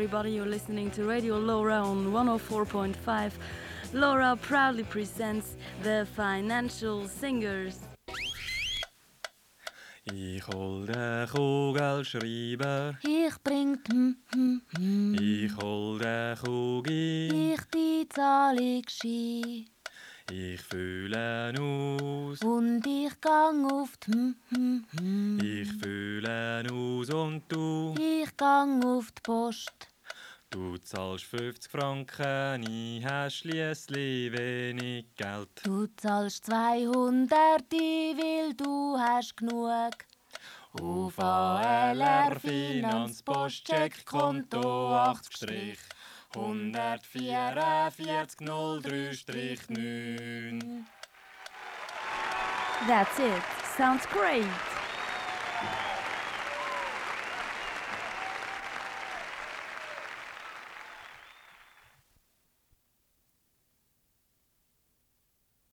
everybody. You're listening to Radio Laura on 104.5. Laura proudly presents the Financial Singers. Ich hol den Kugelschreiber. Ich bring Ich hol den Kugi. ich die Zahlungsschein. Ich fülle aus. Und ich gang auf Ich fülle aus und du. Ich gang auf die Post. Du zahlst 50 Franken, ich hast schliesslich wenig Geld. Du zahlst 200, weil du hast genug. Auf ALR Finanzpostcheck Konto 80 144 03-9. That's it. Sounds great.